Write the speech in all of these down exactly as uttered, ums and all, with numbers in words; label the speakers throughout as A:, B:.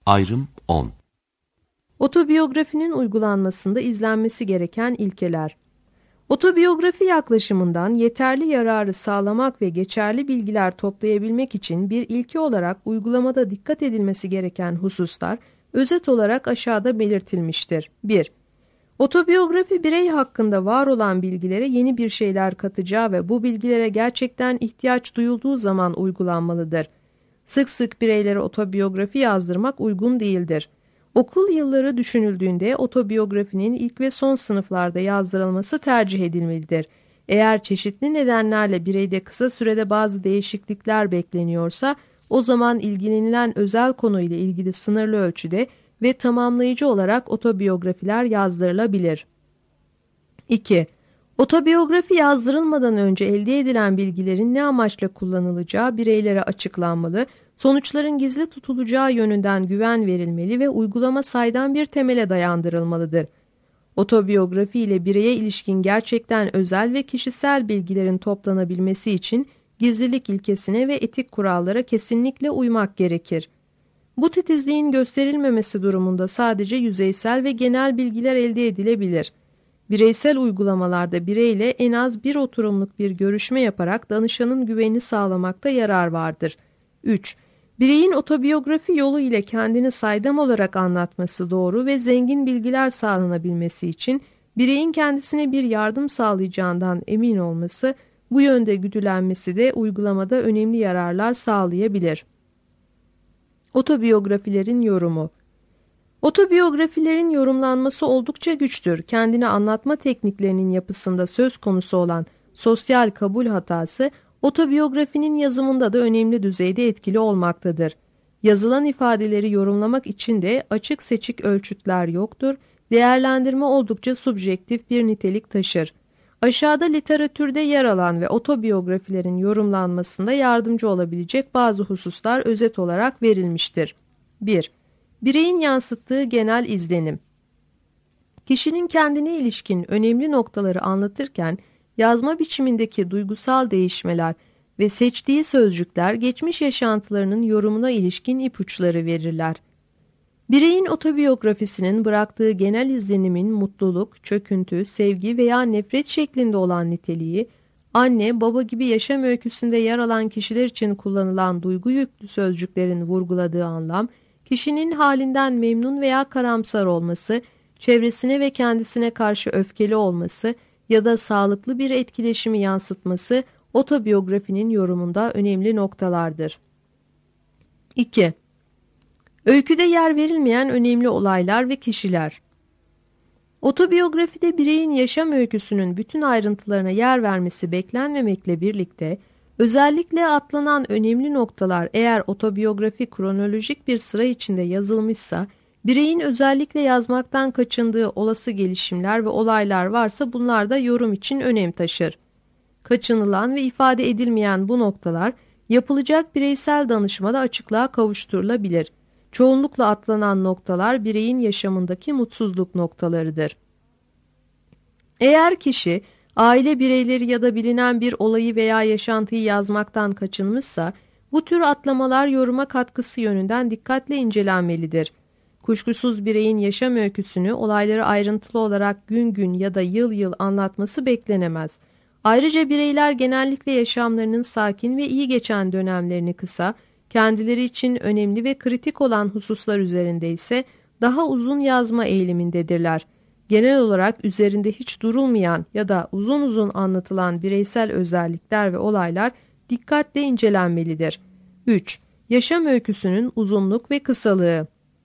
A: Ayrım on.
B: Otobiyografinin uygulanmasında izlenmesi gereken ilkeler. Otobiyografi yaklaşımından yeterli yararı sağlamak ve geçerli bilgiler toplayabilmek için bir ilke olarak uygulamada dikkat edilmesi gereken hususlar özet olarak aşağıda belirtilmiştir. bir. Otobiyografi birey hakkında var olan bilgilere yeni bir şeyler katacağı ve bu bilgilere gerçekten ihtiyaç duyulduğu zaman uygulanmalıdır. Sık sık bireylere otobiyografi yazdırmak uygun değildir. Okul yılları düşünüldüğünde otobiyografinin ilk ve son sınıflarda yazdırılması tercih edilmelidir. Eğer çeşitli nedenlerle bireyde kısa sürede bazı değişiklikler bekleniyorsa, o zaman ilgilenilen özel konuyla ilgili sınırlı ölçüde ve tamamlayıcı olarak otobiyografiler yazdırılabilir. iki. Otobiyografi yazdırılmadan önce elde edilen bilgilerin ne amaçla kullanılacağı bireylere açıklanmalı, sonuçların gizli tutulacağı yönünden güven verilmeli ve uygulama saydam bir temele dayandırılmalıdır. Otobiyografi ile bireye ilişkin gerçekten özel ve kişisel bilgilerin toplanabilmesi için gizlilik ilkesine ve etik kurallara kesinlikle uymak gerekir. Bu titizliğin gösterilmemesi durumunda sadece yüzeysel ve genel bilgiler elde edilebilir. Bireysel uygulamalarda bireyle en az bir oturumluk bir görüşme yaparak danışanın güvenini sağlamakta yarar vardır. üç. Bireyin otobiyografi yolu ile kendini saydam olarak anlatması doğru ve zengin bilgiler sağlanabilmesi için bireyin kendisine bir yardım sağlayacağından emin olması, bu yönde güdülenmesi de uygulamada önemli yararlar sağlayabilir. Otobiyografilerin yorumu. Otobiyografilerin yorumlanması oldukça güçtür. Kendini anlatma tekniklerinin yapısında söz konusu olan sosyal kabul hatası, otobiyografinin yazımında da önemli düzeyde etkili olmaktadır. Yazılan ifadeleri yorumlamak için de açık seçik ölçütler yoktur. Değerlendirme oldukça subjektif bir nitelik taşır. Aşağıda literatürde yer alan ve otobiyografilerin yorumlanmasında yardımcı olabilecek bazı hususlar özet olarak verilmiştir. bir. Bireyin yansıttığı genel izlenim. Kişinin kendine ilişkin önemli noktaları anlatırken yazma biçimindeki duygusal değişmeler ve seçtiği sözcükler geçmiş yaşantılarının yorumuna ilişkin ipuçları verirler. Bireyin otobiyografisinin bıraktığı genel izlenimin mutluluk, çöküntü, sevgi veya nefret şeklinde olan niteliği, anne, baba gibi yaşam öyküsünde yer alan kişiler için kullanılan duygu yüklü sözcüklerin vurguladığı anlam, kişinin halinden memnun veya karamsar olması, çevresine ve kendisine karşı öfkeli olması ya da sağlıklı bir etkileşimi yansıtması otobiyografinin yorumunda önemli noktalardır. iki. Öyküde yer verilmeyen önemli olaylar ve kişiler. Otobiyografide bireyin yaşam öyküsünün bütün ayrıntılarına yer vermesi beklenmemekle birlikte, özellikle atlanan önemli noktalar eğer otobiyografi kronolojik bir sıra içinde yazılmışsa, bireyin özellikle yazmaktan kaçındığı olası gelişimler ve olaylar varsa bunlar da yorum için önem taşır. Kaçınılan ve ifade edilmeyen bu noktalar, yapılacak bireysel danışmada açıklığa kavuşturulabilir. Çoğunlukla atlanan noktalar bireyin yaşamındaki mutsuzluk noktalarıdır. Eğer kişi, aile bireyleri ya da bilinen bir olayı veya yaşantıyı yazmaktan kaçınmışsa, bu tür atlamalar yoruma katkısı yönünden dikkatle incelenmelidir. Kuşkusuz bireyin yaşam öyküsünü olayları ayrıntılı olarak gün gün ya da yıl yıl anlatması beklenemez. Ayrıca bireyler genellikle yaşamlarının sakin ve iyi geçen dönemlerini kısa, kendileri için önemli ve kritik olan hususlar üzerinde ise daha uzun yazma eğilimindedirler. Genel olarak üzerinde hiç durulmayan ya da uzun uzun anlatılan bireysel özellikler ve olaylar dikkatle incelenmelidir. üç. Yaşam öyküsünün uzunluk ve kısalığı.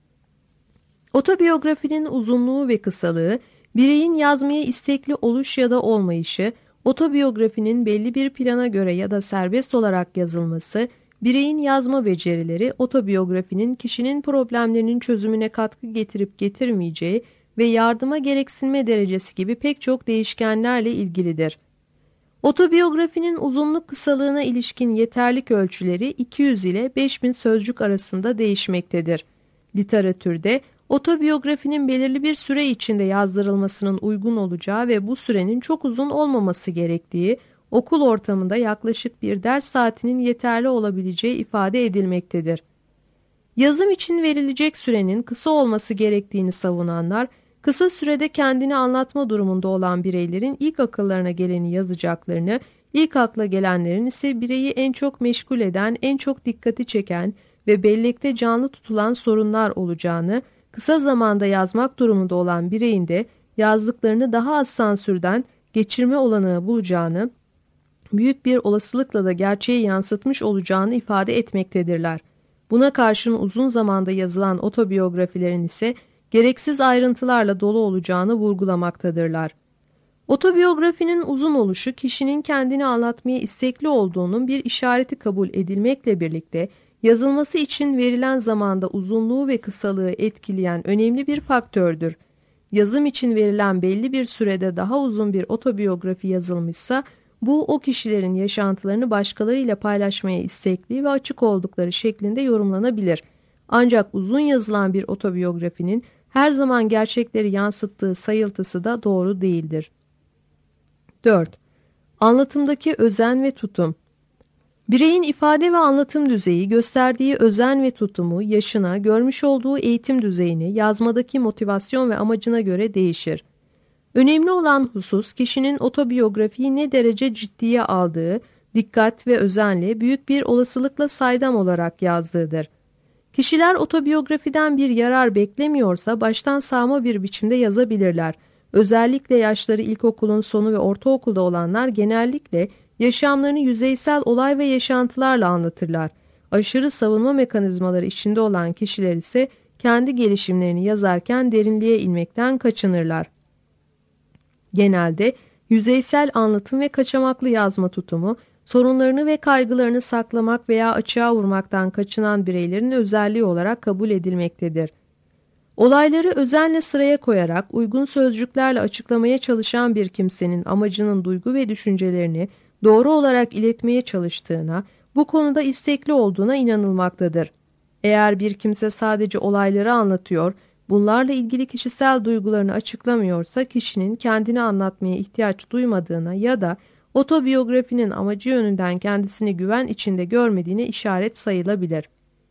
B: Otobiyografinin uzunluğu ve kısalığı, bireyin yazmaya istekli oluş ya da olmayışı, otobiyografinin belli bir plana göre ya da serbest olarak yazılması, bireyin yazma becerileri, otobiyografinin kişinin problemlerinin çözümüne katkı getirip getirmeyeceği ve yardıma gereksinme derecesi gibi pek çok değişkenlerle ilgilidir. Otobiyografinin uzunluk kısalığına ilişkin yeterlik ölçüleri iki yüz ile beş bin sözcük arasında değişmektedir. Literatürde otobiyografinin belirli bir süre içinde yazdırılmasının uygun olacağı ve bu sürenin çok uzun olmaması gerektiği, okul ortamında yaklaşık bir ders saatinin yeterli olabileceği ifade edilmektedir. Yazım için verilecek sürenin kısa olması gerektiğini savunanlar, kısa sürede kendini anlatma durumunda olan bireylerin ilk akıllarına geleni yazacaklarını, ilk akla gelenlerin ise bireyi en çok meşgul eden, en çok dikkati çeken ve bellekte canlı tutulan sorunlar olacağını, kısa zamanda yazmak durumunda olan bireyin de yazdıklarını daha az sansürden geçirme olanağı bulacağını, büyük bir olasılıkla da gerçeği yansıtmış olacağını ifade etmektedirler. Buna karşın uzun zamanda yazılan otobiyografilerin ise gereksiz ayrıntılarla dolu olacağını vurgulamaktadırlar. Otobiyografinin uzun oluşu kişinin kendini anlatmaya istekli olduğunun bir işareti kabul edilmekle birlikte yazılması için verilen zamanda uzunluğu ve kısalığı etkileyen önemli bir faktördür. Yazım için verilen belli bir sürede daha uzun bir otobiyografi yazılmışsa, bu o kişilerin yaşantılarını başkalarıyla paylaşmaya istekli ve açık oldukları şeklinde yorumlanabilir. Ancak uzun yazılan bir otobiyografinin her zaman gerçekleri yansıttığı sayıltısı da doğru değildir. dört. Anlatımdaki özen ve tutum. Bireyin ifade ve anlatım düzeyi, gösterdiği özen ve tutumu, yaşına, görmüş olduğu eğitim düzeyine, yazmadaki motivasyon ve amacına göre değişir. Önemli olan husus, kişinin otobiyografiyi ne derece ciddiye aldığı, dikkat ve özenle, büyük bir olasılıkla saydam olarak yazdığıdır. Kişiler otobiyografiden bir yarar beklemiyorsa baştan sağma bir biçimde yazabilirler. Özellikle yaşları ilkokulun sonu ve ortaokulda olanlar genellikle yaşamlarını yüzeysel olay ve yaşantılarla anlatırlar. Aşırı savunma mekanizmaları içinde olan kişiler ise kendi gelişimlerini yazarken derinliğe inmekten kaçınırlar. Genelde yüzeysel anlatım ve kaçamaklı yazma tutumu, sorunlarını ve kaygılarını saklamak veya açığa vurmaktan kaçınan bireylerin özelliği olarak kabul edilmektedir. Olayları özenle sıraya koyarak uygun sözcüklerle açıklamaya çalışan bir kimsenin amacının duygu ve düşüncelerini doğru olarak iletmeye çalıştığına, bu konuda istekli olduğuna inanılmaktadır. Eğer bir kimse sadece olayları anlatıyor, bunlarla ilgili kişisel duygularını açıklamıyorsa kişinin kendini anlatmaya ihtiyaç duymadığına ya da otobiyografinin amacı yönünden kendisini güven içinde görmediğine işaret sayılabilir.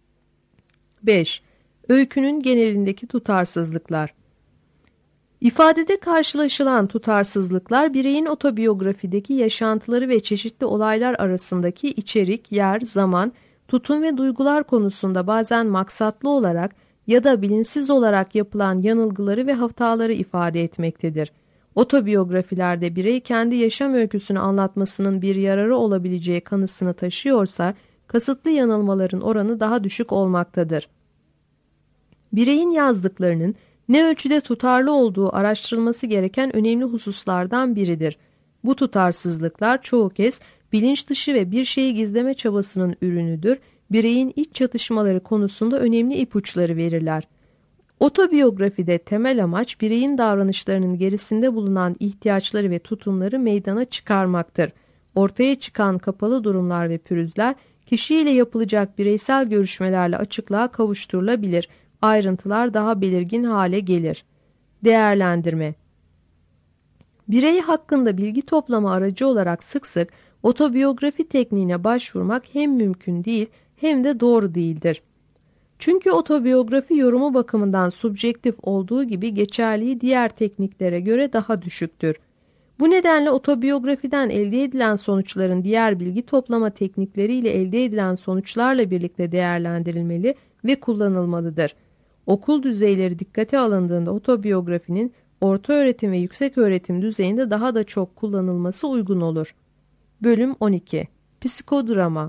B: beş. Öykünün genelindeki tutarsızlıklar. İfadede karşılaşılan tutarsızlıklar, bireyin otobiyografideki yaşantıları ve çeşitli olaylar arasındaki içerik, yer, zaman, tutum ve duygular konusunda bazen maksatlı olarak ya da bilinçsiz olarak yapılan yanılgıları ve hataları ifade etmektedir. Otobiyografilerde birey kendi yaşam öyküsünü anlatmasının bir yararı olabileceği kanısını taşıyorsa, kasıtlı yanılmaların oranı daha düşük olmaktadır. Bireyin yazdıklarının ne ölçüde tutarlı olduğu araştırılması gereken önemli hususlardan biridir. Bu tutarsızlıklar çoğu kez bilinç dışı ve bir şeyi gizleme çabasının ürünüdür. Bireyin iç çatışmaları konusunda önemli ipuçları verirler. Otobiyografide temel amaç bireyin davranışlarının gerisinde bulunan ihtiyaçları ve tutumları meydana çıkarmaktır. Ortaya çıkan kapalı durumlar ve pürüzler kişiyle yapılacak bireysel görüşmelerle açıklığa kavuşturulabilir. Ayrıntılar daha belirgin hale gelir. Değerlendirme. Birey hakkında bilgi toplama aracı olarak sık sık otobiyografi tekniğine başvurmak hem mümkün değil hem de doğru değildir. Çünkü otobiyografi yorumu bakımından subjektif olduğu gibi geçerliği diğer tekniklere göre daha düşüktür. Bu nedenle otobiyografiden elde edilen sonuçların diğer bilgi toplama teknikleriyle elde edilen sonuçlarla birlikte değerlendirilmeli ve kullanılmalıdır. Okul düzeyleri dikkate alındığında otobiyografinin orta öğretim ve yüksek öğretim düzeyinde daha da çok kullanılması uygun olur. Bölüm on iki. Psikodrama.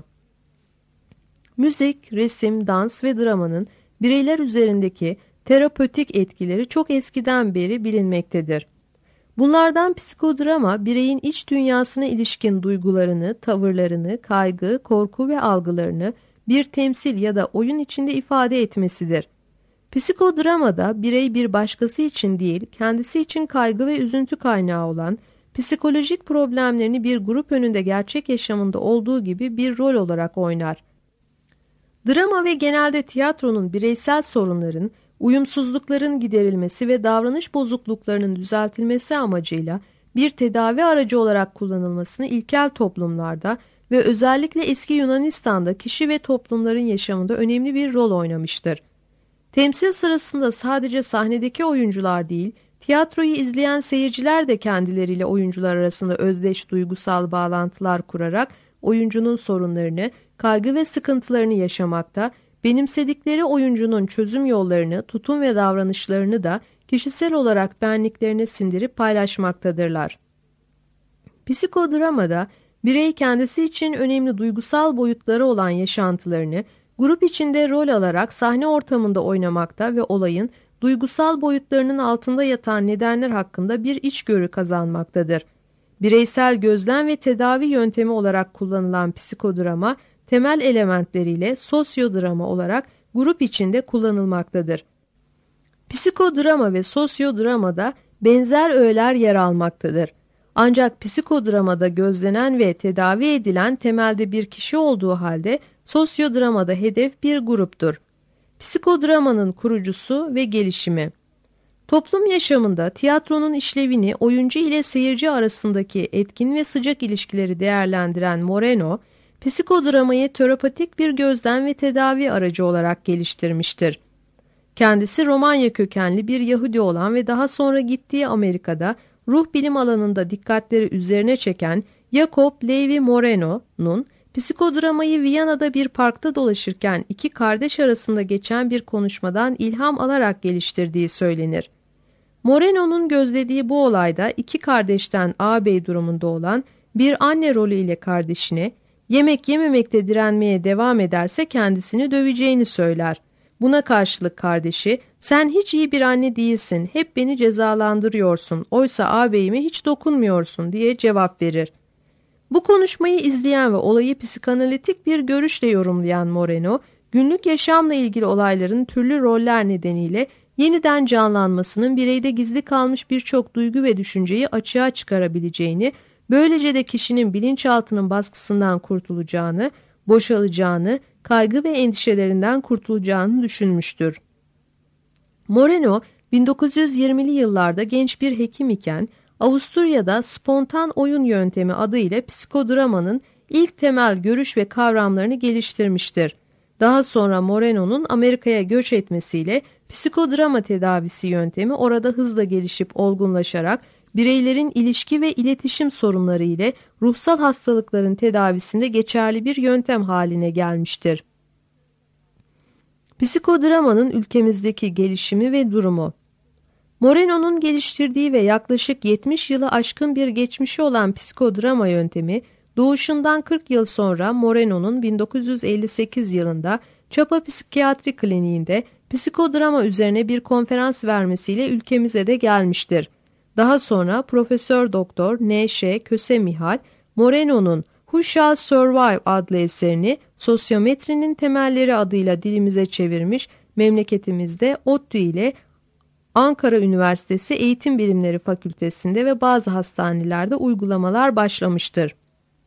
B: Müzik, resim, dans ve dramanın bireyler üzerindeki terapötik etkileri çok eskiden beri bilinmektedir. Bunlardan psikodrama, bireyin iç dünyasına ilişkin duygularını, tavırlarını, kaygı, korku ve algılarını bir temsil ya da oyun içinde ifade etmesidir. Psikodramada birey bir başkası için değil, kendisi için kaygı ve üzüntü kaynağı olan, psikolojik problemlerini bir grup önünde gerçek yaşamında olduğu gibi bir rol olarak oynar. Drama ve genelde tiyatronun bireysel sorunların, uyumsuzlukların giderilmesi ve davranış bozukluklarının düzeltilmesi amacıyla bir tedavi aracı olarak kullanılmasını ilkel toplumlarda ve özellikle eski Yunanistan'da kişi ve toplumların yaşamında önemli bir rol oynamıştır. Temsil sırasında sadece sahnedeki oyuncular değil, tiyatroyu izleyen seyirciler de kendileriyle oyuncular arasında özdeş duygusal bağlantılar kurarak oyuncunun sorunlarını, kaygı ve sıkıntılarını yaşamakta, benimsedikleri oyuncunun çözüm yollarını, tutum ve davranışlarını da kişisel olarak benliklerine sindirip paylaşmaktadırlar. Psikodramada birey kendisi için önemli duygusal boyutları olan yaşantılarını grup içinde rol alarak sahne ortamında oynamakta ve olayın duygusal boyutlarının altında yatan nedenler hakkında bir içgörü kazanmaktadır. Bireysel gözlem ve tedavi yöntemi olarak kullanılan psikodrama, temel elementleriyle sosyodrama olarak grup içinde kullanılmaktadır. Psikodrama ve sosyodramada benzer öğeler yer almaktadır. Ancak psikodramada gözlenen ve tedavi edilen temelde bir kişi olduğu halde sosyodramada hedef bir gruptur. Psikodramanın kurucusu ve gelişimi. Toplum yaşamında tiyatronun işlevini oyuncu ile seyirci arasındaki etkin ve sıcak ilişkileri değerlendiren Moreno, psikodramayı terapatik bir gözlem ve tedavi aracı olarak geliştirmiştir. Kendisi Romanya kökenli bir Yahudi olan ve daha sonra gittiği Amerika'da ruh bilim alanında dikkatleri üzerine çeken Jacob Levi Moreno'nun psikodramayı Viyana'da bir parkta dolaşırken iki kardeş arasında geçen bir konuşmadan ilham alarak geliştirdiği söylenir. Moreno'nun gözlediği bu olayda iki kardeşten ağabey durumunda olan bir anne rolü ile kardeşine yemek yememekte direnmeye devam ederse kendisini döveceğini söyler. Buna karşılık kardeşi, "Sen hiç iyi bir anne değilsin, hep beni cezalandırıyorsun, oysa ağabeyime hiç dokunmuyorsun." diye cevap verir. Bu konuşmayı izleyen ve olayı psikanalitik bir görüşle yorumlayan Moreno, günlük yaşamla ilgili olayların türlü roller nedeniyle yeniden canlanmasının bireyde gizli kalmış birçok duygu ve düşünceyi açığa çıkarabileceğini, böylece de kişinin bilinçaltının baskısından kurtulacağını, boşalacağını, kaygı ve endişelerinden kurtulacağını düşünmüştür. Moreno, bin dokuz yüz yirmili yıllarda genç bir hekim iken, Avusturya'da spontan oyun yöntemi adıyla psikodramanın ilk temel görüş ve kavramlarını geliştirmiştir. Daha sonra Moreno'nun Amerika'ya göç etmesiyle psikodrama tedavisi yöntemi orada hızla gelişip olgunlaşarak bireylerin ilişki ve iletişim sorunları ile ruhsal hastalıkların tedavisinde geçerli bir yöntem haline gelmiştir. Psikodramanın ülkemizdeki gelişimi ve durumu. Moreno'nun geliştirdiği ve yaklaşık yetmiş yılı aşkın bir geçmişi olan psikodrama yöntemi, doğuşundan kırk yıl sonra Moreno'nun bin dokuz yüz elli sekiz yılında Çapa Psikiyatri Kliniğinde psikodrama üzerine bir konferans vermesiyle ülkemize de gelmiştir. Daha sonra Profesör Doktor N Ş Kösemihal, Moreno'nun Who Shall Survive adlı eserini Sosyometrinin Temelleri adıyla dilimize çevirmiş, memleketimizde ODTÜ ile Ankara Üniversitesi Eğitim Bilimleri Fakültesi'nde ve bazı hastanelerde uygulamalar başlamıştır.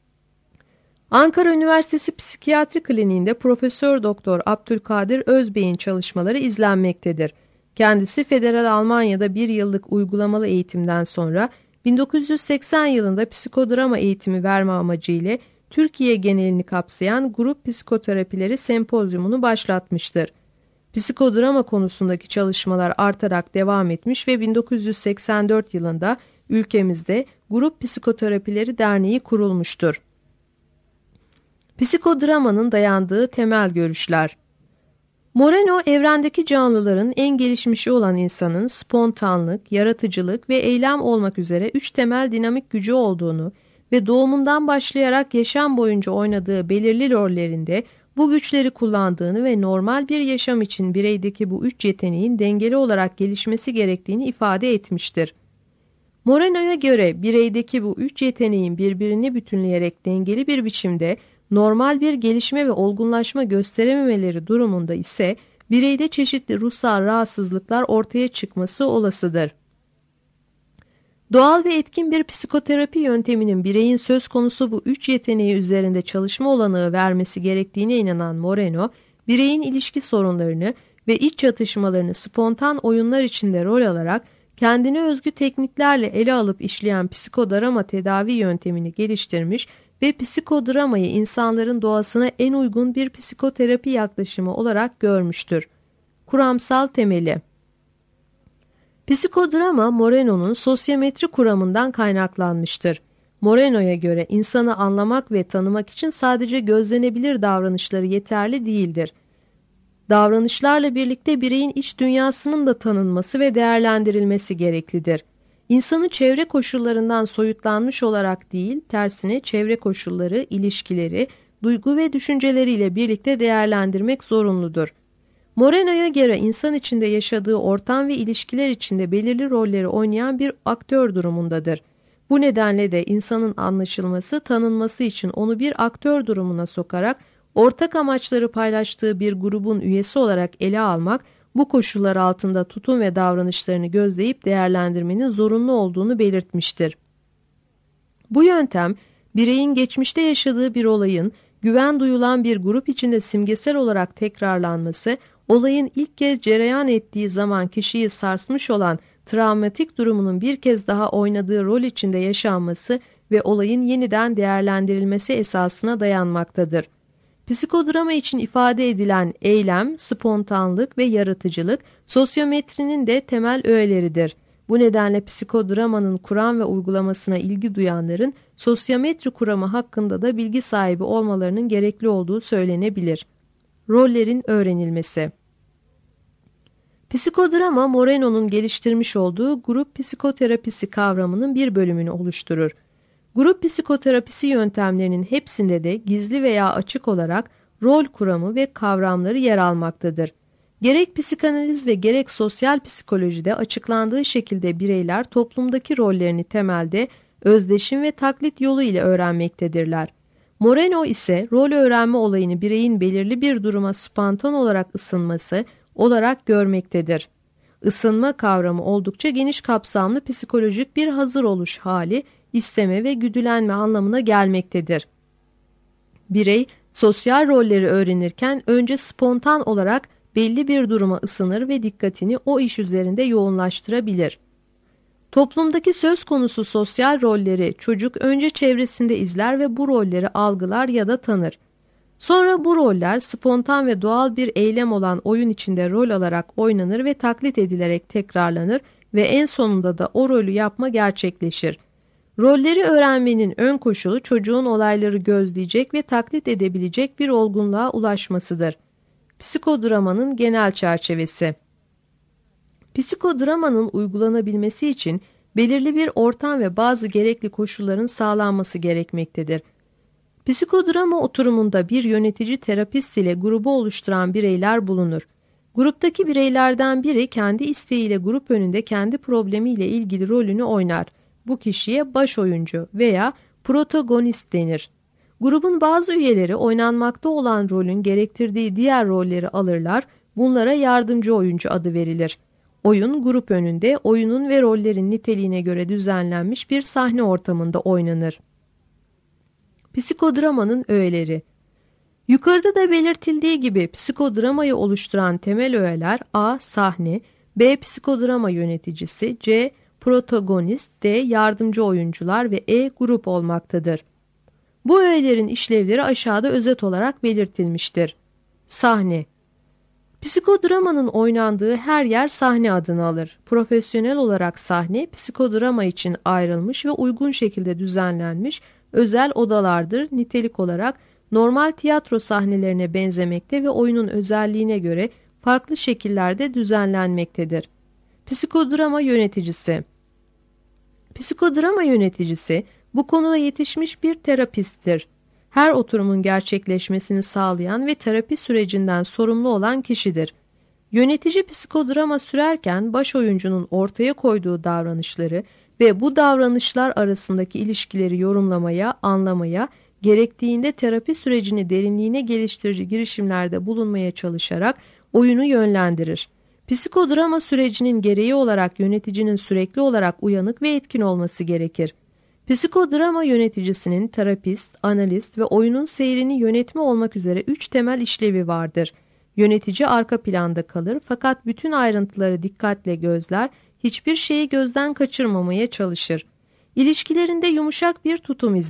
B: Ankara Üniversitesi Psikiyatri Kliniğinde Profesör Doktor Abdülkadir Özbey'in çalışmaları izlenmektedir. Kendisi Federal Almanya'da bir yıllık uygulamalı eğitimden sonra bin dokuz yüz seksen yılında psikodrama eğitimi verme amacıyla Türkiye genelini kapsayan grup psikoterapileri sempozyumunu başlatmıştır. Psikodrama konusundaki çalışmalar artarak devam etmiş ve bin dokuz yüz seksen dört yılında ülkemizde Grup Psikoterapileri Derneği kurulmuştur. Psikodramanın dayandığı temel görüşler. Moreno, evrendeki canlıların en gelişmişi olan insanın spontanlık, yaratıcılık ve eylem olmak üzere üç temel dinamik gücü olduğunu ve doğumundan başlayarak yaşam boyunca oynadığı belirli rollerinde bu güçleri kullandığını ve normal bir yaşam için bireydeki bu üç yeteneğin dengeli olarak gelişmesi gerektiğini ifade etmiştir. Moreno'ya göre bireydeki bu üç yeteneğin birbirini bütünleyerek dengeli bir biçimde normal bir gelişme ve olgunlaşma gösterememeleri durumunda ise bireyde çeşitli ruhsal rahatsızlıklar ortaya çıkması olasıdır. Doğal ve etkin bir psikoterapi yönteminin bireyin söz konusu bu üç yeteneği üzerinde çalışma olanağı vermesi gerektiğine inanan Moreno, bireyin ilişki sorunlarını ve iç çatışmalarını spontan oyunlar içinde rol alarak kendine özgü tekniklerle ele alıp işleyen psikodrama tedavi yöntemini geliştirmiş ve psikodramayı insanların doğasına en uygun bir psikoterapi yaklaşımı olarak görmüştür. Kuramsal temeli. Psikodrama, Moreno'nun sosyometri kuramından kaynaklanmıştır. Moreno'ya göre insanı anlamak ve tanımak için sadece gözlenebilir davranışları yeterli değildir. Davranışlarla birlikte bireyin iç dünyasının da tanınması ve değerlendirilmesi gereklidir. İnsanı çevre koşullarından soyutlanmış olarak değil, tersine çevre koşulları, ilişkileri, duygu ve düşünceleriyle birlikte değerlendirmek zorunludur. Moreno'ya göre insan içinde yaşadığı ortam ve ilişkiler içinde belirli rolleri oynayan bir aktör durumundadır. Bu nedenle de insanın anlaşılması, tanınması için onu bir aktör durumuna sokarak ortak amaçları paylaştığı bir grubun üyesi olarak ele almak, bu koşullar altında tutum ve davranışlarını gözleyip değerlendirmenin zorunlu olduğunu belirtmiştir. Bu yöntem, bireyin geçmişte yaşadığı bir olayın güven duyulan bir grup içinde simgesel olarak tekrarlanması, olayın ilk kez cereyan ettiği zaman kişiyi sarsmış olan travmatik durumunun bir kez daha oynadığı rol içinde yaşanması ve olayın yeniden değerlendirilmesi esasına dayanmaktadır. Psikodrama için ifade edilen eylem, spontanlık ve yaratıcılık, sosyometrinin de temel öğeleridir. Bu nedenle psikodramanın kuram ve uygulamasına ilgi duyanların sosyometri kuramı hakkında da bilgi sahibi olmalarının gerekli olduğu söylenebilir. Rollerin öğrenilmesi. Psikodrama, Moreno'nun geliştirmiş olduğu grup psikoterapisi kavramının bir bölümünü oluşturur. Grup psikoterapisi yöntemlerinin hepsinde de gizli veya açık olarak rol kuramı ve kavramları yer almaktadır. Gerek psikanaliz ve gerek sosyal psikolojide açıklandığı şekilde bireyler toplumdaki rollerini temelde özdeşim ve taklit yolu ile öğrenmektedirler. Moreno ise rol öğrenme olayını bireyin belirli bir duruma spontan olarak ısınması olarak görmektedir. Isınma kavramı oldukça geniş kapsamlı psikolojik bir hazır oluş hali, isteme ve güdülenme anlamına gelmektedir. Birey, sosyal rolleri öğrenirken önce spontan olarak belli bir duruma ısınır ve dikkatini o iş üzerinde yoğunlaştırabilir. Toplumdaki söz konusu sosyal rolleri çocuk önce çevresinde izler ve bu rolleri algılar ya da tanır. Sonra bu roller spontan ve doğal bir eylem olan oyun içinde rol alarak oynanır ve taklit edilerek tekrarlanır ve en sonunda da o rolü yapma gerçekleşir. Rolleri öğrenmenin ön koşulu çocuğun olayları gözleyecek ve taklit edebilecek bir olgunluğa ulaşmasıdır. Psikodramanın genel çerçevesi. Psikodramanın uygulanabilmesi için belirli bir ortam ve bazı gerekli koşulların sağlanması gerekmektedir. Psikodrama oturumunda bir yönetici terapist ile grubu oluşturan bireyler bulunur. Gruptaki bireylerden biri kendi isteğiyle grup önünde kendi problemiyle ilgili rolünü oynar. Bu kişiye baş oyuncu veya protagonist denir. Grubun bazı üyeleri oynanmakta olan rolün gerektirdiği diğer rolleri alırlar, bunlara yardımcı oyuncu adı verilir. Oyun grup önünde oyunun ve rollerin niteliğine göre düzenlenmiş bir sahne ortamında oynanır. Psikodramanın öğeleri. Yukarıda da belirtildiği gibi psikodramayı oluşturan temel öğeler A. Sahne, B. Psikodrama yöneticisi, C. Protagonist, D. Yardımcı oyuncular ve E. Grup olmaktadır. Bu öğelerin işlevleri aşağıda özet olarak belirtilmiştir. Sahne. Psikodramanın oynandığı her yer sahne adını alır. Profesyonel olarak sahne, psikodrama için ayrılmış ve uygun şekilde düzenlenmiş özel odalardır. Nitelik olarak normal tiyatro sahnelerine benzemekte ve oyunun özelliğine göre farklı şekillerde düzenlenmektedir. Psikodrama yöneticisi. Psikodrama yöneticisi bu konuda yetişmiş bir terapisttir. Her oturumun gerçekleşmesini sağlayan ve terapi sürecinden sorumlu olan kişidir. Yönetici psikodrama sürerken baş oyuncunun ortaya koyduğu davranışları ve bu davranışlar arasındaki ilişkileri yorumlamaya, anlamaya, gerektiğinde terapi sürecini derinliğine geliştirici girişimlerde bulunmaya çalışarak oyunu yönlendirir. Psikodrama sürecinin gereği olarak yöneticinin sürekli olarak uyanık ve etkin olması gerekir. Psikodrama yöneticisinin terapist, analist ve oyunun seyrini yönetme olmak üzere üç temel işlevi vardır. Yönetici arka planda kalır fakat bütün ayrıntıları dikkatle gözler, hiçbir şeyi gözden kaçırmamaya çalışır. İlişkilerinde yumuşak bir tutum izler.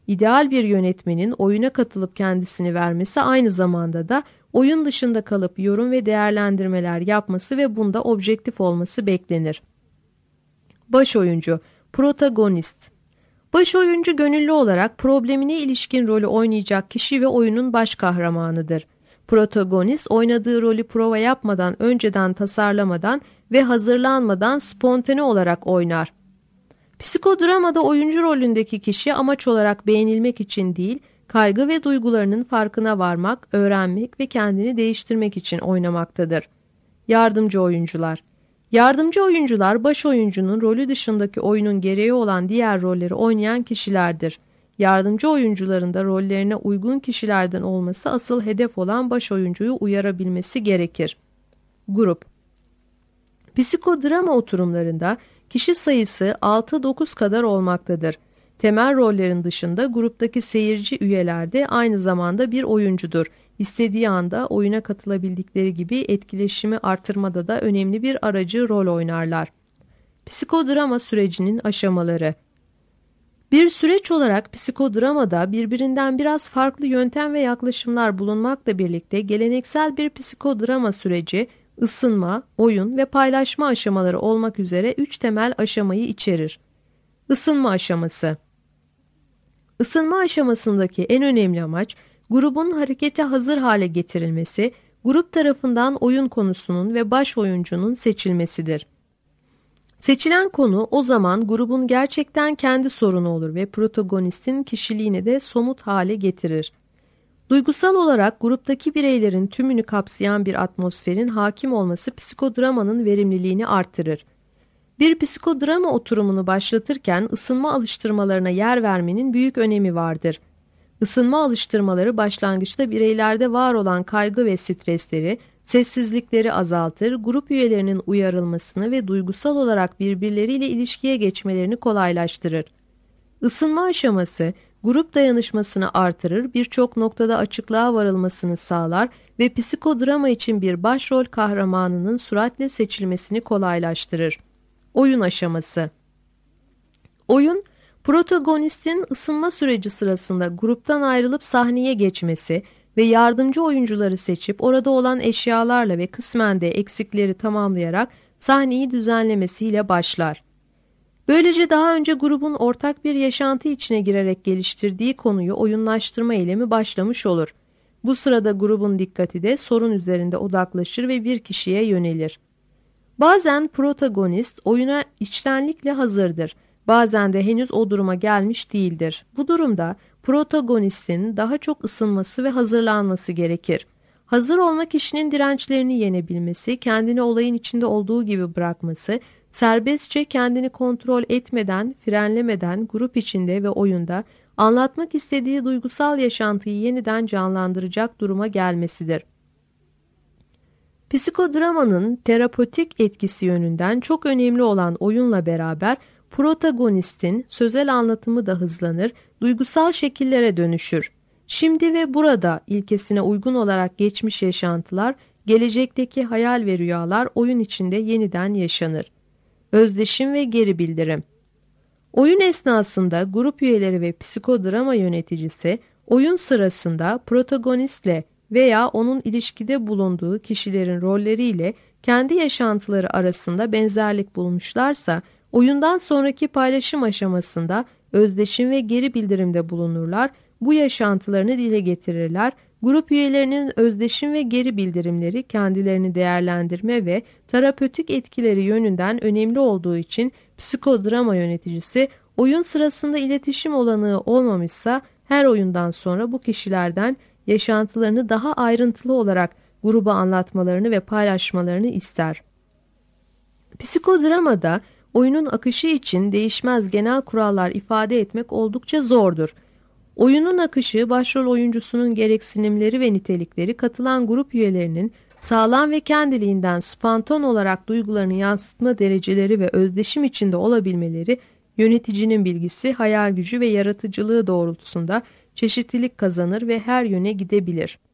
B: İdeal bir yönetmenin oyuna katılıp kendisini vermesi aynı zamanda da oyun dışında kalıp yorum ve değerlendirmeler yapması ve bunda objektif olması beklenir. Baş oyuncu, protagonist. Baş oyuncu gönüllü olarak problemine ilişkin rolü oynayacak kişi ve oyunun baş kahramanıdır. Protagonist oynadığı rolü prova yapmadan, önceden tasarlamadan ve hazırlanmadan spontane olarak oynar. Psikodramada oyuncu rolündeki kişi amaç olarak beğenilmek için değil, kaygı ve duygularının farkına varmak, öğrenmek ve kendini değiştirmek için oynamaktadır. Yardımcı oyuncular. Yardımcı oyuncular baş oyuncunun rolü dışındaki oyunun gereği olan diğer rolleri oynayan kişilerdir. Yardımcı oyuncuların da rollerine uygun kişilerden olması asıl hedef olan baş oyuncuyu uyarabilmesi gerekir. Grup. Psikodrama oturumlarında kişi sayısı altı dokuz kadar olmaktadır. Temel rollerin dışında gruptaki seyirci üyeler de aynı zamanda bir oyuncudur. İstediği anda oyuna katılabildikleri gibi etkileşimi artırmada da önemli bir aracı rol oynarlar. Psikodrama sürecinin aşamaları. Bir süreç olarak psikodramada birbirinden biraz farklı yöntem ve yaklaşımlar bulunmakla birlikte geleneksel bir psikodrama süreci, ısınma, oyun ve paylaşma aşamaları olmak üzere üç temel aşamayı içerir. Isınma aşaması. Isınma aşamasındaki en önemli amaç, grubun harekete hazır hale getirilmesi, grup tarafından oyun konusunun ve baş oyuncunun seçilmesidir. Seçilen konu o zaman grubun gerçekten kendi sorunu olur ve protagonistin kişiliğini de somut hale getirir. Duygusal olarak gruptaki bireylerin tümünü kapsayan bir atmosferin hakim olması psikodramanın verimliliğini artırır. Bir psikodrama oturumunu başlatırken ısınma alıştırmalarına yer vermenin büyük önemi vardır. Isınma alıştırmaları başlangıçta bireylerde var olan kaygı ve stresleri, sessizlikleri azaltır, grup üyelerinin uyarılmasını ve duygusal olarak birbirleriyle ilişkiye geçmelerini kolaylaştırır. Isınma aşaması, grup dayanışmasını artırır, birçok noktada açıklığa varılmasını sağlar ve psikodrama için bir başrol kahramanının süratle seçilmesini kolaylaştırır. Oyun aşaması. Oyun, protagonistin ısınma süreci sırasında gruptan ayrılıp sahneye geçmesi ve yardımcı oyuncuları seçip orada olan eşyalarla ve kısmen de eksikleri tamamlayarak sahneyi düzenlemesiyle başlar. Böylece daha önce grubun ortak bir yaşantı içine girerek geliştirdiği konuyu oyunlaştırma eylemi başlamış olur. Bu sırada grubun dikkati de sorun üzerinde odaklaşır ve bir kişiye yönelir. Bazen protagonist oyuna içtenlikle hazırdır. Bazen de henüz o duruma gelmiş değildir. Bu durumda protagonistin daha çok ısınması ve hazırlanması gerekir. Hazır olmak kişinin dirençlerini yenebilmesi, kendini olayın içinde olduğu gibi bırakması, serbestçe kendini kontrol etmeden, frenlemeden grup içinde ve oyunda anlatmak istediği duygusal yaşantıyı yeniden canlandıracak duruma gelmesidir. Psikodramanın terapötik etkisi yönünden çok önemli olan oyunla beraber protagonistin sözel anlatımı da hızlanır, duygusal şekillere dönüşür. Şimdi ve burada ilkesine uygun olarak geçmiş yaşantılar, gelecekteki hayal ve rüyalar oyun içinde yeniden yaşanır. Özdeşim ve geri bildirim. Oyun esnasında grup üyeleri ve psikodrama yöneticisi oyun sırasında protagonistle veya onun ilişkide bulunduğu kişilerin rolleriyle kendi yaşantıları arasında benzerlik bulmuşlarsa oyundan sonraki paylaşım aşamasında özdeşim ve geri bildirimde bulunurlar, bu yaşantılarını dile getirirler. Grup üyelerinin özdeşim ve geri bildirimleri kendilerini değerlendirme ve terapötik etkileri yönünden önemli olduğu için psikodrama yöneticisi oyun sırasında iletişim olanağı olmamışsa her oyundan sonra bu kişilerden yaşantılarını daha ayrıntılı olarak gruba anlatmalarını ve paylaşmalarını ister. Psikodramada oyunun akışı için değişmez genel kurallar ifade etmek oldukça zordur. Oyunun akışı, başrol oyuncusunun gereksinimleri ve nitelikleri, katılan grup üyelerinin sağlam ve kendiliğinden spontan olarak duygularını yansıtma dereceleri ve özdeşim içinde olabilmeleri, yöneticinin bilgisi, hayal gücü ve yaratıcılığı doğrultusunda çeşitlilik kazanır ve her yöne gidebilir.